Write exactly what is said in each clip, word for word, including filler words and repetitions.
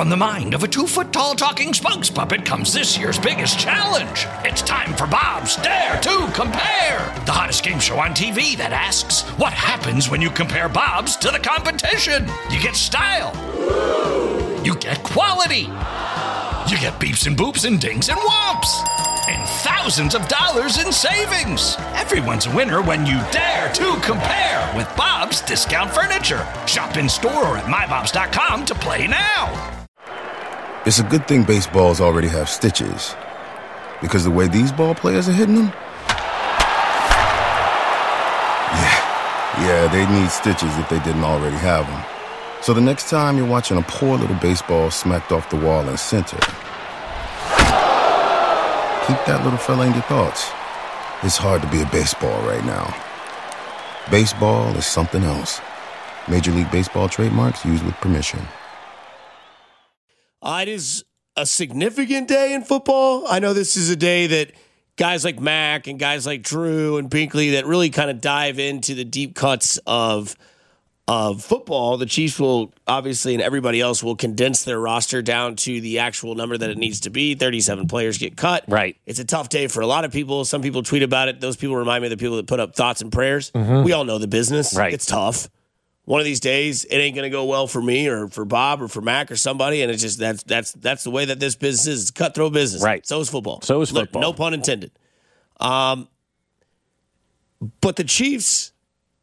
From the mind of a two-foot-tall talking spokes puppet comes this year's biggest challenge. It's time for Bob's Dare to Compare, the hottest game show on T V that asks, what happens when you compare Bobs to the competition? You get style. You get quality. You get beeps and boops and dings and whomps. And thousands of dollars in savings. Everyone's a winner when you dare to compare with Bob's Discount Furniture. Shop in store or at my bobs dot com to play now. It's a good thing baseballs already have stitches. Because the way these ball players are hitting them? Yeah, yeah, they need stitches if they didn't already have them. So the next time you're watching a poor little baseball smacked off the wall in center, keep that little fella in your thoughts. It's hard to be a baseball right now. Baseball is something else. Major League Baseball trademarks used with permission. Uh, it is a significant day in football. I know this is a day that guys like Mac and guys like Drew and Binkley that really kind of dive into the deep cuts of of football. The Chiefs will obviously, and everybody else will condense their roster down to the actual number that it needs to be. thirty-seven players get cut. Right. It's a tough day for a lot of people. Some people tweet about it. Those people remind me of the people that put up thoughts and prayers. Mm-hmm. We all know the business. Right. It's tough. One of these days, it ain't going to go well for me or for Bob or for Mac or somebody, and it's just that's that's that's the way that this business is. It's a cutthroat business. Right. So is football. So is football. No pun intended. Um, but the Chiefs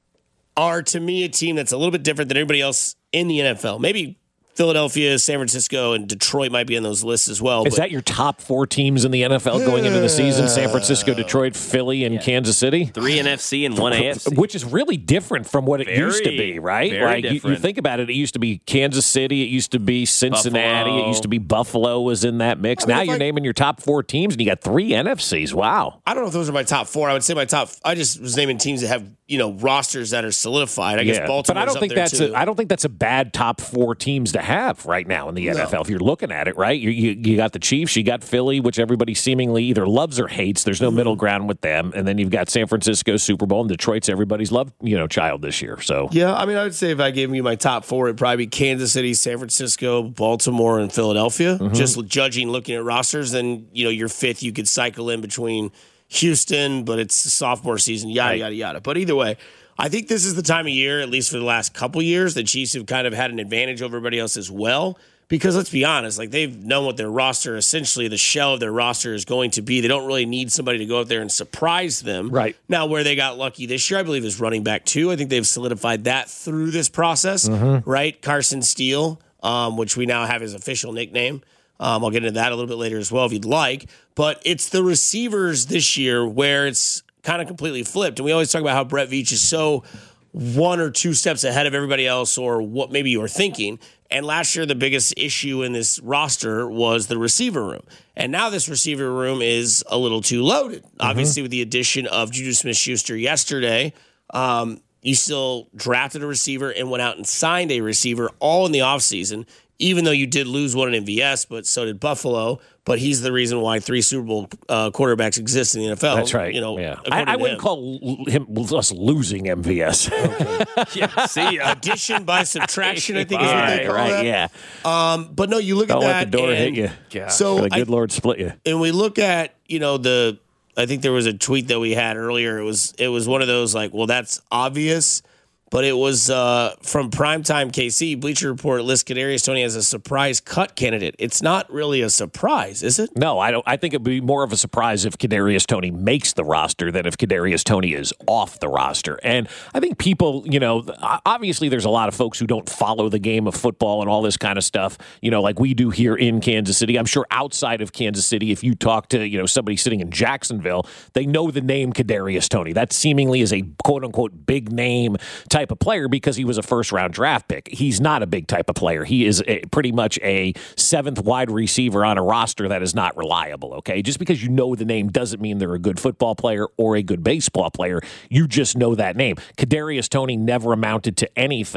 are, to me, a team that's a little bit different than everybody else in the N F L. Maybe Philadelphia, San Francisco, and Detroit might be on those lists as well. Is that your top four teams in the N F L going into the season? San Francisco, Detroit, Philly, and yeah. Kansas City? Three N F C and one A F C. Which is really different from what it very, used to be, right? Very like different. You, you think about it, it used to be Kansas City, it used to be Cincinnati, Buffalo. It used to be Buffalo was in that mix. I mean, now you're I, naming your top four teams, and you got three N F Cs. Wow. I don't know if those are my top four. I would say my top. I just was naming teams that have you know rosters that are solidified. I yeah, guess Baltimore. But I don't up think there that's too. a, I don't think that's a bad top four teams to have right now in the N F L. No. If you're looking at it, right, you, you you got the Chiefs, you got Philly, which everybody seemingly either loves or hates. There's no mm-hmm. middle ground with them, and then you've got San Francisco, Super Bowl, and Detroit's everybody's love you know child this year. So yeah, I mean, I would say if I gave you my top four, it'd probably be Kansas City, San Francisco, Baltimore, and Philadelphia. Mm-hmm. Just judging, looking at rosters, then you know your fifth you could cycle in between Houston, but it's the sophomore season, yada right. yada yada. But either way, I think this is the time of year, at least for the last couple years, the Chiefs have kind of had an advantage over everybody else as well. Because let's be honest, like they've known what their roster, essentially the shell of their roster is going to be. They don't really need somebody to go out there and surprise them. Right. Now, where they got lucky this year, I believe, is running back two. I think they've solidified that through this process, mm-hmm. right? Carson Steele, um, which we now have his official nickname. Um, I'll get into that a little bit later as well if you'd like. But it's the receivers this year where it's kind of completely flipped. And we always talk about how Brett Veach is so one or two steps ahead of everybody else or what maybe you were thinking. And last year, the biggest issue in this roster was the receiver room. And now this receiver room is a little too loaded. Mm-hmm. Obviously, with the addition of Juju Smith-Schuster yesterday, um, you still drafted a receiver and went out and signed a receiver all in the offseason, even though you did lose one in M V S, but so did Buffalo. But he's the reason why three Super Bowl uh, quarterbacks exist in the N F L. That's right. You know, yeah. I, I wouldn't him. call him us losing M V S. Okay. yeah, see, addition by subtraction, I think is what they call right, that. Yeah. Um, but no, you look Don't at let that. the door and hit you. Yeah. So the good I, Lord split you. And we look at you know the. I think there was a tweet that we had earlier. It was it was one of those like, well, that's obvious. But it was uh, from Primetime K C. Bleacher Report lists Kadarius Toney as a surprise cut candidate. It's not really a surprise, is it? No, I don't. I think it'd be more of a surprise if Kadarius Toney makes the roster than if Kadarius Toney is off the roster. And I think people, you know, obviously there's a lot of folks who don't follow the game of football and all this kind of stuff, you know, like we do here in Kansas City. I'm sure outside of Kansas City, if you talk to, you know, somebody sitting in Jacksonville, they know the name Kadarius Toney. That seemingly is a quote unquote big name type type of player because he was a first round draft pick. He's not a big type of player. He is a, pretty much a seventh wide receiver on a roster that is not reliable. Okay, just because you know the name doesn't mean they're a good football player or a good baseball player. You just know that name. Kadarius Toney never amounted to anything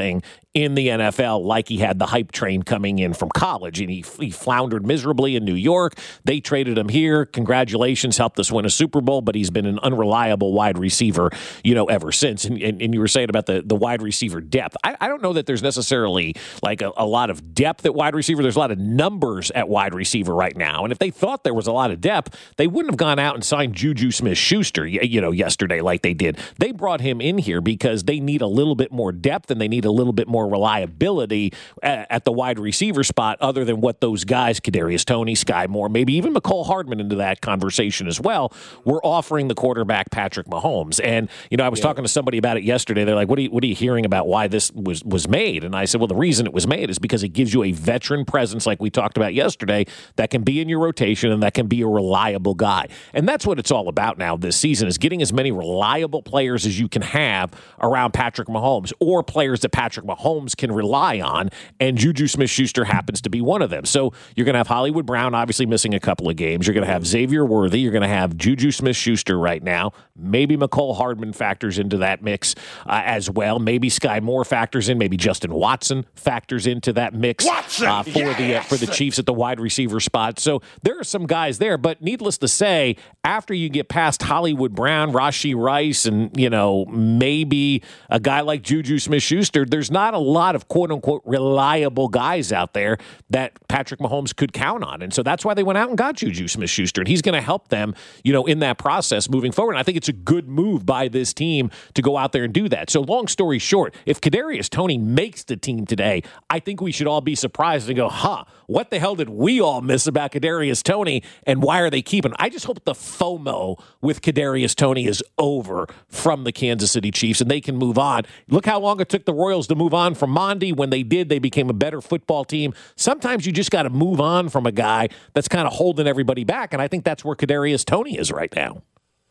in the N F L like he had the hype train coming in from college. And he, he floundered miserably in New York. They traded him here. Congratulations, helped us win a Super Bowl, but he's been an unreliable wide receiver, you know, ever since. And, and, and you were saying about the, the wide receiver depth. I, I don't know that there's necessarily like a, a lot of depth at wide receiver. There's a lot of numbers at wide receiver right now. And if they thought there was a lot of depth, they wouldn't have gone out and signed Juju Smith-Schuster, you know, yesterday like they did. They brought him in here because they need a little bit more depth and they need a little bit more reliability at, at the wide receiver spot other than what those guys, Kadarius Toney, Sky Moore, maybe even Mecole Hardman into that conversation as well, were offering the quarterback Patrick Mahomes. And, you know, I was yeah. talking to somebody about it yesterday. They're like, what are, you, what are you hearing about why this was, was made? And I said, well, the reason it was made is because it gives you a veteran presence like we talked about yesterday that can be in your rotation and that can be a reliable guy. And that's what it's all about now this season is getting as many reliable players as you can have around Patrick Mahomes or players that Patrick Mahomes can rely on, and Juju Smith-Schuster happens to be one of them. So you're going to have Hollywood Brown obviously missing a couple of games. You're going to have Xavier Worthy. You're going to have Juju Smith-Schuster right now. Maybe Mecole Hardman factors into that mix uh, as well. Maybe Sky Moore factors in. Maybe Justin Watson factors into that mix uh, for yes! the uh, for the Chiefs at the wide receiver spot. So there are some guys there, but needless to say, after you get past Hollywood Brown, Rashee Rice, and, you know, maybe a guy like Juju Smith-Schuster, there's not a lot of quote-unquote reliable guys out there that Patrick Mahomes could count on. And so that's why they went out and got Juju Smith-Schuster, and he's going to help them, you know, in that process moving forward. And I think it's a good move by this team to go out there and do that. So long story short, if Kadarius Toney makes the team today, I think we should all be surprised and go, huh, what the hell did we all miss about Kadarius Toney, and why are they keeping? I just hope the FOMO with Kadarius Toney is over from the Kansas City Chiefs and they can move on. Look how long it took the Royals to move on from Mondi. When they did, they became a better football team. Sometimes you just got to move on from a guy that's kind of holding everybody back, and I think that's where Kadarius Toney is right now.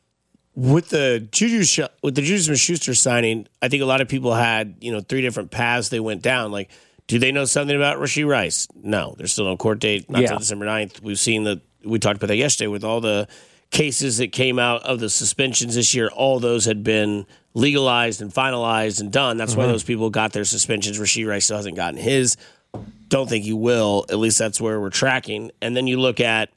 With the Juju with the Juju Smith-Schuster signing, I think a lot of people had, you know, three different paths they went down. Like, do they know something about Rashee Rice? No, there's still no court date, not until yeah. December ninth. We've seen the we talked about that yesterday with all the cases that came out of the suspensions this year. All those had been legalized and finalized and done. That's mm-hmm. why those people got their suspensions. Rashee Rice still hasn't gotten his. Don't think he will. At least that's where we're tracking. And then you look at,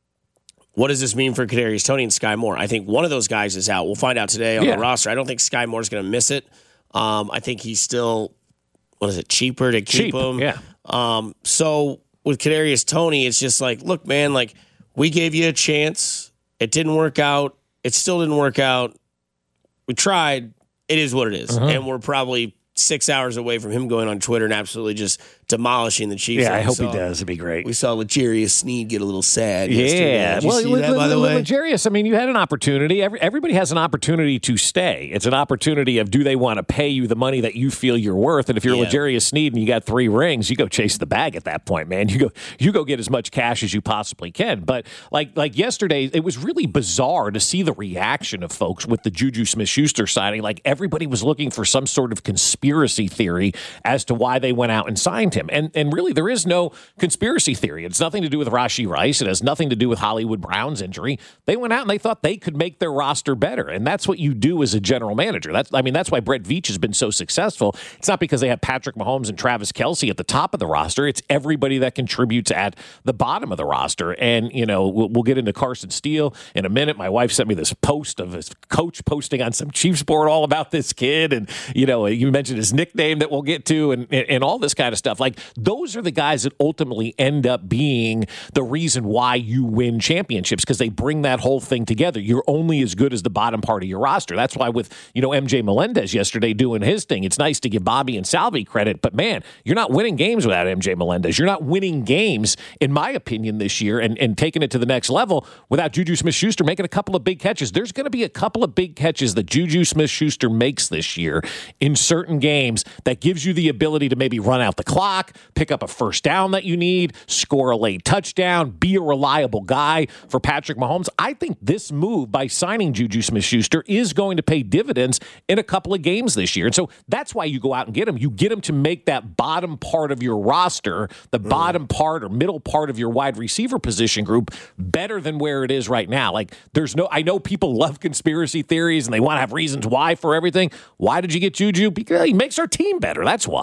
what does this mean for Kadarius Toney and Sky Moore? I think one of those guys is out. We'll find out today on yeah. the roster. I don't think Sky Moore's going to miss it. Um, I think he's still, what is it, cheaper to keep Cheap, him. Yeah. Um, so with Kadarius Toney, it's just like, look, man, like we gave you a chance. It didn't work out. It still didn't work out. We tried. It is what it is. Uh-huh. And we're probably six hours away from him going on Twitter and absolutely just demolishing the Chiefs. Yeah, I hope saw, he does. It'd be great. We saw L'Jarius Sneed get a little sad yeah. yesterday. Did you well, see that, by the way? L'Jarius, I mean, you had an opportunity. Every, everybody has an opportunity to stay. It's an opportunity of, do they want to pay you the money that you feel you're worth? And if you're yeah. L'Jarius Sneed and you got three rings, you go chase the bag at that point, man. You go you go get as much cash as you possibly can. But like like yesterday, it was really bizarre to see the reaction of folks with the Juju Smith-Schuster signing. Like everybody was looking for some sort of conspiracy theory as to why they went out and signed him. And and really, there is no conspiracy theory. It's nothing to do with Rashee Rice. It has nothing to do with Hollywood Brown's injury. They went out and they thought they could make their roster better. And that's what you do as a general manager. That's I mean, that's why Brett Veach has been so successful. It's not because they have Patrick Mahomes and Travis Kelce at the top of the roster. It's everybody that contributes at the bottom of the roster. And, you know, we'll, we'll get into Carson Steele in a minute. My wife sent me this post of his coach posting on some Chiefs board all about this kid. And, you know, you mentioned his nickname that we'll get to and, and, and all this kind of stuff. Like, those are the guys that ultimately end up being the reason why you win championships, because they bring that whole thing together. You're only as good as the bottom part of your roster. That's why with, you know, M J Melendez yesterday doing his thing, it's nice to give Bobby and Salvi credit, but man, you're not winning games without M J Melendez. You're not winning games, in my opinion, this year and, and taking it to the next level without Juju Smith-Schuster making a couple of big catches. There's going to be a couple of big catches that Juju Smith-Schuster makes this year in certain games that gives you the ability to maybe run out the clock, pick up a first down that you need, score a late touchdown, be a reliable guy for Patrick Mahomes. I think this move by signing Juju Smith-Schuster is going to pay dividends in a couple of games this year. And so that's why you go out and get him. You get him to make that bottom part of your roster, the mm. bottom part or middle part of your wide receiver position group, better than where it is right now. Like, there's no, I know people love conspiracy theories and they want to have reasons why for everything. Why did you get Juju? Because he makes our team better. That's why.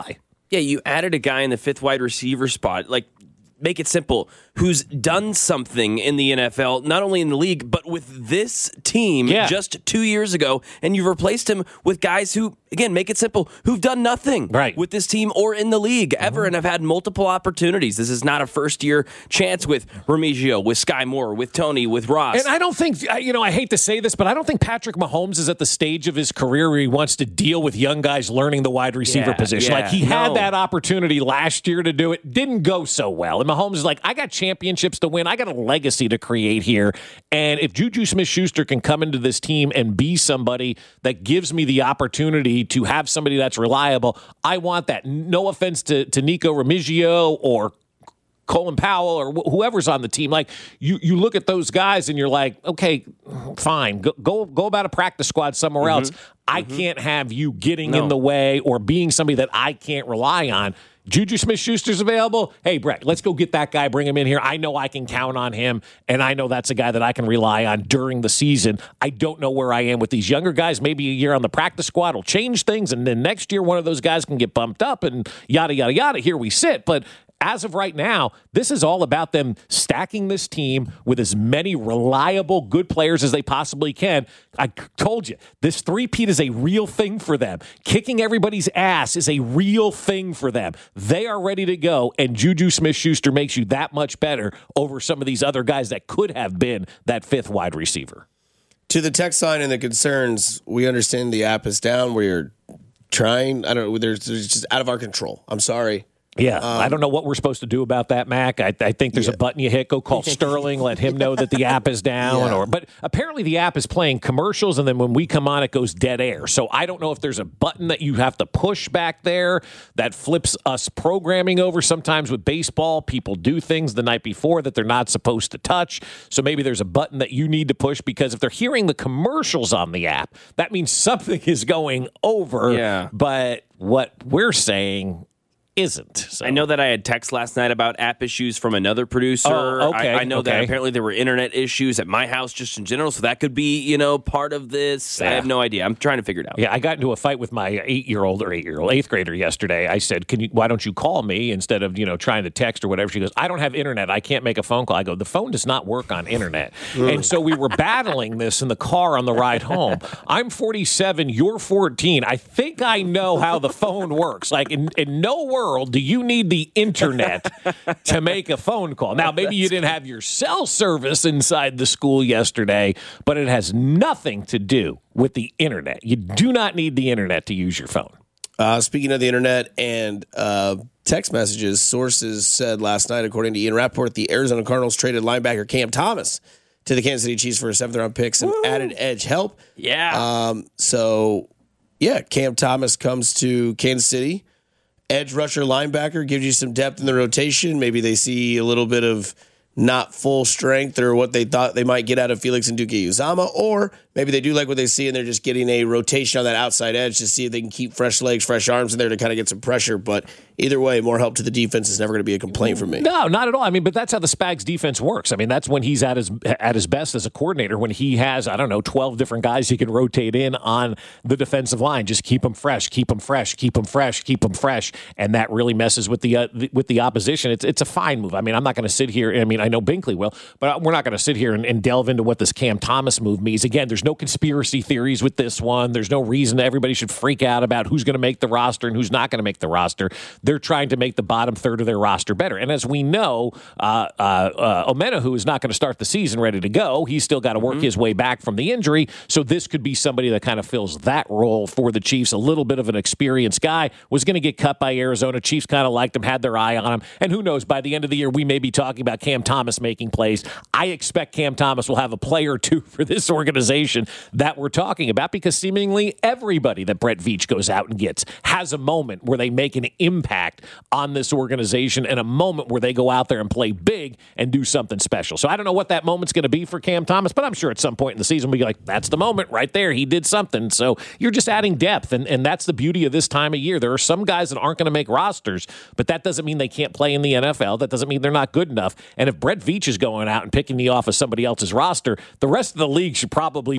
Yeah, you added a guy in the fifth wide receiver spot. Like, make it simple. Who's done something in the N F L, not only in the league, but with this team yeah. just two years ago, and you've replaced him with guys who, again, make it simple, who've done nothing right. with this team or in the league ever, mm-hmm. and have had multiple opportunities. This is not a first-year chance with Remigio, with Sky Moore, with Tony, with Ross. And I don't think, you know, I hate to say this, but I don't think Patrick Mahomes is at the stage of his career where he wants to deal with young guys learning the wide receiver yeah, position. Yeah, like, he no. had that opportunity last year to do it. Didn't go so well. And Mahomes is like, I got championships to win. I got a legacy to create here. And if Juju Smith-Schuster can come into this team and be somebody that gives me the opportunity to have somebody that's reliable, I want that. No offense to, to Nico Remigio or Colin Powell or wh- whoever's on the team. Like, you, you look at those guys and you're like, okay, fine. Go go, go about a practice squad somewhere mm-hmm. else. I mm-hmm. can't have you getting no. in the way or being somebody that I can't rely on. Juju Smith-Schuster's available. Hey, Brett, let's go get that guy, bring him in here. I know I can count on him, and I know that's a guy that I can rely on during the season. I don't know where I am with these younger guys. Maybe a year on the practice squad will change things, and then next year one of those guys can get bumped up and yada, yada, yada. Here we sit. But as of right now, this is all about them stacking this team with as many reliable, good players as they possibly can. I told you, this three-peat is a real thing for them. Kicking everybody's ass is a real thing for them. They are ready to go, and Juju Smith-Schuster makes you that much better over some of these other guys that could have been that fifth wide receiver. To the text line and the concerns, we understand the app is down. We're trying. I don't know. There's, there's just out of our control. I'm sorry. Yeah, um, I don't know what we're supposed to do about that, Mac. I, I think there's yeah. a button you hit. Go call Sterling, let him know that the app is down. Yeah. Or, but apparently the app is playing commercials, and then when we come on, it goes dead air. So I don't know if there's a button that you have to push back there that flips us programming over. Sometimes with baseball, people do things the night before that they're not supposed to touch. So maybe there's a button that you need to push, because if they're hearing the commercials on the app, that means something is going over. Yeah. But what we're saying isn't. So. I know that I had text last night about app issues from another producer. Oh, okay, I, I know okay. that apparently there were internet issues at my house just in general, so that could be, you know, part of this. Yeah. I have no idea. I'm trying to figure it out. Yeah, I got into a fight with my eight-year-old or eight-year-old, eighth grader yesterday. I said, "Can you? Why don't you call me instead of, you know, trying to text or whatever?" She goes, "I don't have internet. I can't make a phone call." I go, "The phone does not work on internet." And so we were battling this in the car on the ride home. I'm forty-seven. You're fourteen. I think I know how the phone works. Like, in, in no world do you need the internet to make a phone call. Now, maybe you didn't have your cell service inside the school yesterday, but it has nothing to do with the internet. You do not need the internet to use your phone. Uh, speaking of the internet and uh, text messages, sources said last night, according to Ian Rappaport, the Arizona Cardinals traded linebacker Cam Thomas to the Kansas City Chiefs for a seventh-round pick, some Woo. added edge help. Yeah. Um, so, yeah, Cam Thomas comes to Kansas City. Edge rusher linebacker gives you some depth in the rotation. Maybe they see a little bit of not full strength or what they thought they might get out of Felix Anudike-Uzomah, or maybe they do like what they see and they're just getting a rotation on that outside edge to see if they can keep fresh legs, fresh arms in there to kind of get some pressure. But either way, more help to the defense is never going to be a complaint from me. No, not at all. I mean, but that's how the Spags defense works. I mean, that's when he's at his at his best as a coordinator, when he has, I don't know, twelve different guys he can rotate in on the defensive line. Just keep them fresh, keep them fresh, keep them fresh, keep them fresh, and that really messes with the, uh, the with the opposition. It's it's a fine move. I mean, I'm not going to sit here. I mean, I know Binkley will, but we're not going to sit here and, and delve into what this Cam Thomas move means. Again, there's no conspiracy theories with this one. There's no reason that everybody should freak out about who's going to make the roster and who's not going to make the roster. They're trying to make the bottom third of their roster better. And as we know, uh, uh, uh, Omenihu is not going to start the season ready to go. He's still got to work mm-hmm. his way back from the injury. So this could be somebody that kind of fills that role for the Chiefs. A little bit of an experienced guy, was going to get cut by Arizona. Chiefs kind of liked him, had their eye on him. And who knows, by the end of the year, we may be talking about Cam Thomas making plays. I expect Cam Thomas will have a play or two for this organization that we're talking about, because seemingly everybody that Brett Veach goes out and gets has a moment where they make an impact on this organization, and a moment where they go out there and play big and do something special. So I don't know what that moment's going to be for Cam Thomas, but I'm sure at some point in the season we'll be like, that's the moment right there. He did something. So you're just adding depth, and, and that's the beauty of this time of year. There are some guys that aren't going to make rosters, but that doesn't mean they can't play in the N F L. That doesn't mean they're not good enough. And if Brett Veach is going out and picking me off of somebody else's roster, the rest of the league should probably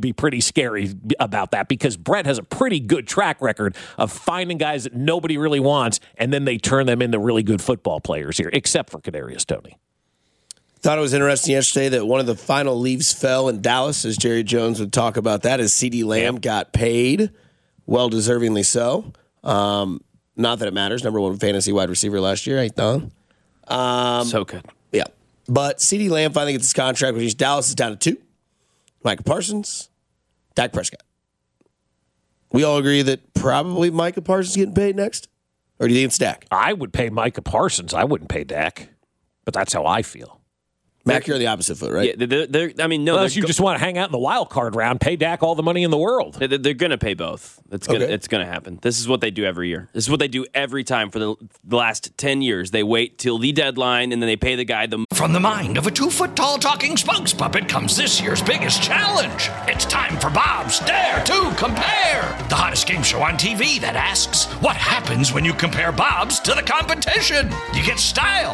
be pretty scary about that because Brett has a pretty good track record of finding guys that nobody really wants, and then they turn them into really good football players here, except for Kadarius Toney. Thought it was interesting yesterday that one of the final leaves fell in Dallas, as Jerry Jones would talk about that, as CeeDee Lamb yep. got paid, well-deservingly so. Um, not that it matters. Number one fantasy wide receiver last year, right, Don? Um, so good. Yeah. But CeeDee Lamb finally gets his contract, which is Dallas is down to two. Micah Parsons, Dak Prescott. We all agree that probably Micah Parsons getting paid next? Or do you think it's Dak? I would pay Micah Parsons. I wouldn't pay Dak. But that's how I feel. Mac, you're on the opposite foot, right? Yeah, they're, they're, I mean, no. Unless you go- just want to hang out in the wild card round, pay Dak all the money in the world. They're, they're going to pay both. It's going okay. it's going to happen. This is what they do every year. This is what they do every time for the, the last ten years. They wait till the deadline, and then they pay the guy the... From the mind of a two-foot-tall talking spokes puppet comes this year's biggest challenge. It's time for Bob's Dare to Compare, the hottest game show on T V that asks, what happens when you compare Bob's to the competition? You get style.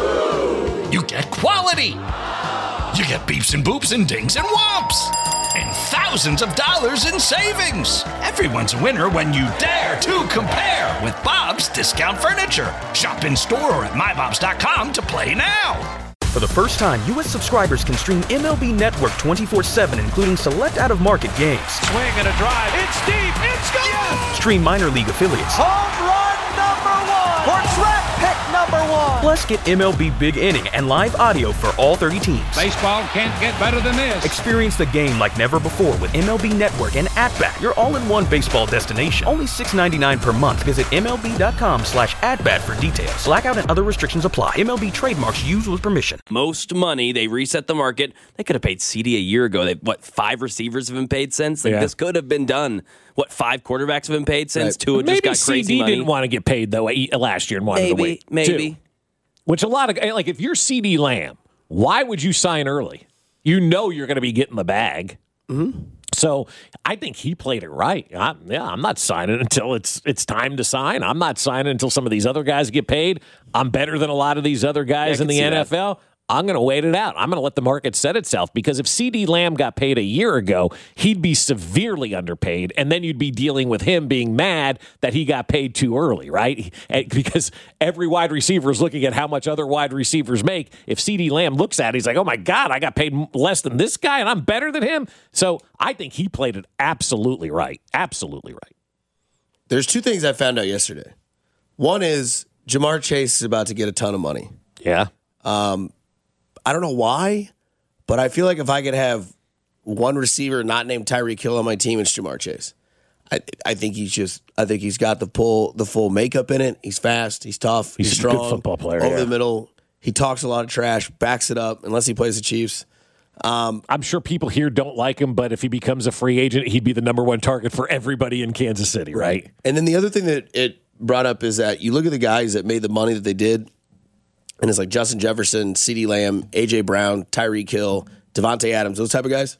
You get quality. You get beeps and boops and dings and whomps. And thousands of dollars in savings. Everyone's a winner when you dare to compare with Bob's Discount Furniture. Shop in store or at my bobs dot com to play now. For the first time, U S subscribers can stream M L B Network twenty-four seven, including select out-of-market games. Swing and a drive. It's deep. It's gone. Yes! Stream minor league affiliates. Home run number one. Or draft pick number one. Plus, get M L B Big Inning and live audio for all thirty teams. Baseball can't get better than this. Experience the game like never before with M L B Network and At-Bat, your all-in-one baseball destination. Only six dollars and ninety-nine cents per month. Visit M L B dot com slash at-bat for details. Blackout and other restrictions apply. M L B trademarks used with permission. Most money, they reset the market. They could have paid CeeDee a year ago. They what, five receivers have been paid since? Like, yeah. This could have been done. What, five quarterbacks have been paid since? Right. Two Maybe just got crazy C D money. didn't want to get paid, though, last year and wanted Maybe, to wait. maybe. Too. Which a lot of, like, if you're CeeDee Lamb, why would you sign early? You know you're going to be getting the bag. Mm-hmm. So I think he played it right. I, yeah, I'm not signing until it's it's time to sign. I'm not signing until some of these other guys get paid. I'm better than a lot of these other guys Yeah, in the N F L. That. I'm going to wait it out. I'm going to let the market set itself because if CeeDee Lamb got paid a year ago, he'd be severely underpaid, and then you'd be dealing with him being mad that he got paid too early, right? Because every wide receiver is looking at how much other wide receivers make. If CeeDee Lamb looks at it, he's like, oh, my God, I got paid less than this guy, and I'm better than him. So I think he played it absolutely right. Absolutely right. There's two things I found out yesterday. One is Jamar Chase is about to get a ton of money. Yeah. Um, I don't know why, but I feel like if I could have one receiver not named Tyreek Hill on my team, it's Jamar Chase. I I think he's just I think he's got the full the full makeup in it. He's fast, he's tough, he's, He's a strong, good football player, over yeah. the middle. He talks a lot of trash, backs it up, unless he plays the Chiefs. Um, I'm sure people here don't like him, but if he becomes a free agent, he'd be the number one target for everybody in Kansas City, right? And then the other thing that it brought up is that you look at the guys that made the money that they did, and it's like Justin Jefferson, CeeDee Lamb, A J Brown, Tyreek Hill, Devontae Adams, those type of guys.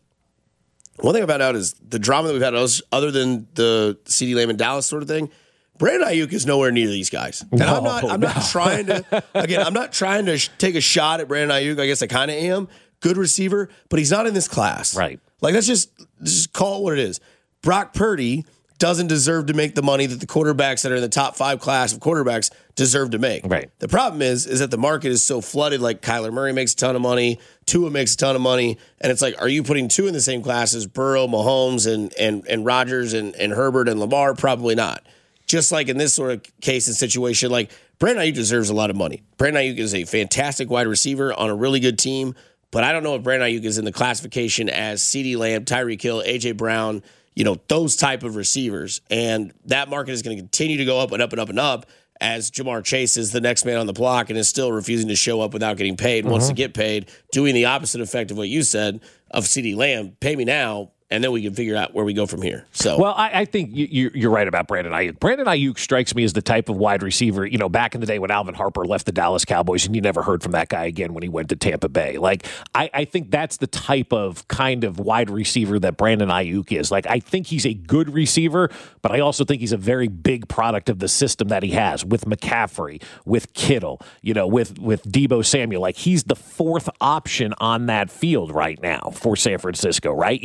One thing I found out is the drama that we've had, other than the CeeDee Lamb and Dallas sort of thing, Brandon Ayuk is nowhere near these guys. And No, I'm not I'm no. not trying to, again, I'm not trying to sh- take a shot at Brandon Ayuk. I guess I kind of am. Good receiver, but he's not in this class. Right. Like, let's just, just call it what it is. Brock Purdy doesn't deserve to make the money that the quarterbacks that are in the top five class of quarterbacks deserve to make. Right. The problem is, is that the market is so flooded. Like Kyler Murray makes a ton of money, Tua makes a ton of money, and it's like, are you putting two in the same class as Burrow, Mahomes, and and and Rodgers and, and Herbert and Lamar? Probably not. Just like in this sort of case and situation, like Brandon Ayuk deserves a lot of money. Brandon Ayuk is a fantastic wide receiver on a really good team, but I don't know if Brandon Ayuk is in the classification as CeeDee Lamb, Tyreek Hill, A J Brown, you know, those type of receivers. And that market is going to continue to go up and up and up and up as Jamar Chase is the next man on the block and is still refusing to show up without getting paid, mm-hmm. wants to get paid, doing the opposite effect of what you said of CeeDee Lamb, pay me now, and then we can figure out where we go from here. So, well, I, I think you, you're right about Brandon Ayuk. Brandon Ayuk strikes me as the type of wide receiver, you know, back in the day when Alvin Harper left the Dallas Cowboys and you never heard from that guy again when he went to Tampa Bay. Like, I, I think that's the type of kind of wide receiver that Brandon Ayuk is. Like, I think he's a good receiver, but I also think he's a very big product of the system that he has with McCaffrey, with Kittle, you know, with, with Deebo Samuel. Like, he's the fourth option on that field right now for San Francisco, right? You would look at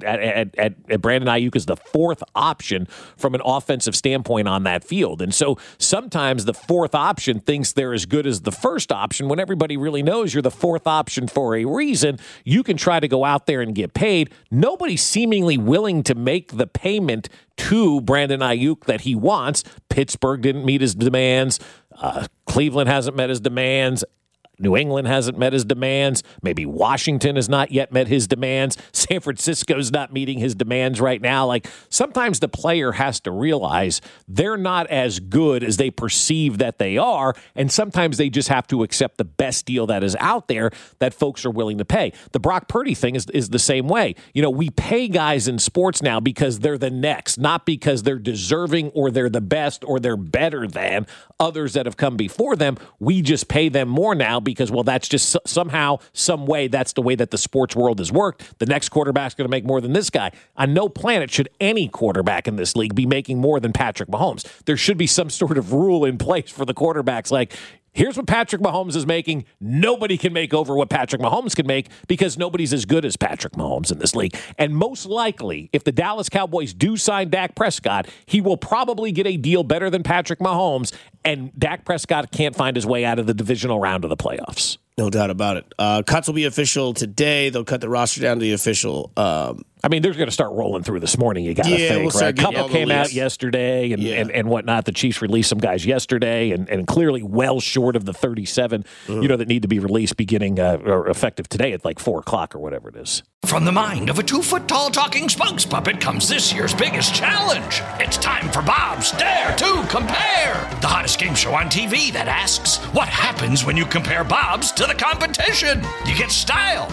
at, at, at, at Brandon Ayuk as the fourth option from an offensive standpoint on that field. And so sometimes the fourth option thinks they're as good as the first option when everybody really knows you're the fourth option for a reason. You can try to go out there and get paid. Nobody's seemingly willing to make the payment to Brandon Ayuk that he wants. Pittsburgh didn't meet his demands. Uh, Cleveland hasn't met his demands. New England hasn't met his demands. Maybe Washington has not yet met his demands. San Francisco's not meeting his demands right now. Like, sometimes the player has to realize they're not as good as they perceive that they are, and sometimes they just have to accept the best deal that is out there that folks are willing to pay. The Brock Purdy thing is, is the same way. You know, we pay guys in sports now because they're the next, not because they're deserving or they're the best or they're better than others that have come before them. We just pay them more now because, well, that's just somehow, some way, that's the way that the sports world has worked. The next quarterback's going to make more than this guy. On no planet should any quarterback in this league be making more than Patrick Mahomes. There should be some sort of rule in place for the quarterbacks, like, here's what Patrick Mahomes is making. Nobody can make over what Patrick Mahomes can make because nobody's as good as Patrick Mahomes in this league. And most likely, if the Dallas Cowboys do sign Dak Prescott, he will probably get a deal better than Patrick Mahomes, and Dak Prescott can't find his way out of the divisional round of the playoffs. No doubt about it. Uh, cuts will be official today. They'll cut the roster down to the official. Um, I mean, they're going to start rolling through this morning, you got to Yeah, think, we'll start right? A getting couple all the came out leaks. yesterday and, Yeah. and, and whatnot. The Chiefs released some guys yesterday and, and clearly well short of the thirty-seven, Mm-hmm. you know, that need to be released beginning uh, or effective today at like four o'clock or whatever it is. From the mind of a two-foot-tall talking spokes puppet comes this year's biggest challenge. It's time for Bob's Dare to Compare, the hottest game show on T V that asks, what happens when you compare Bob's to the competition? You get style.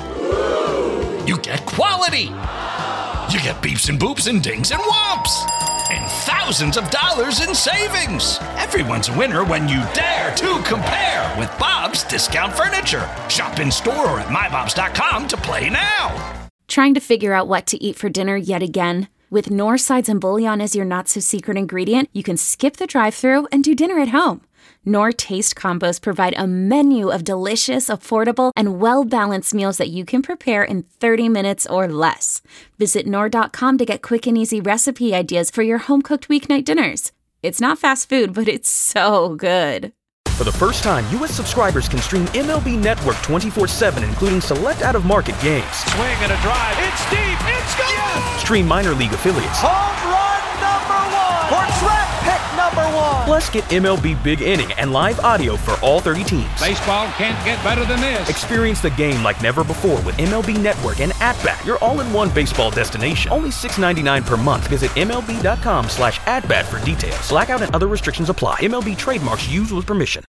You get quality. You get beeps and boops and dings and whomps. And thousands of dollars in savings. Everyone's a winner when you dare to compare with Bob's Discount Furniture. Shop in store or at my bobs dot com to play now. Trying to figure out what to eat for dinner yet again? With Knorr sides and bouillon as your not-so-secret ingredient, you can skip the drive-thru and do dinner at home. Knorr Taste Combos provide a menu of delicious, affordable, and well-balanced meals that you can prepare in thirty minutes or less. Visit Knorr dot com to get quick and easy recipe ideas for your home-cooked weeknight dinners. It's not fast food, but it's so good. For the first time, U S subscribers can stream M L B Network twenty-four seven, including select out-of-market games. Swing and a drive. It's deep. It's gone. Yes! Stream minor league affiliates. Home run number one. For draft pick number one. Plus, get M L B Big Inning and live audio for all thirty teams. Baseball can't get better than this. Experience the game like never before with M L B Network and At-Bat, your all-in-one baseball destination. Only six dollars and ninety-nine cents per month. Visit M L B dot com slash at bat for details. Blackout and other restrictions apply. M L B trademarks used with permission.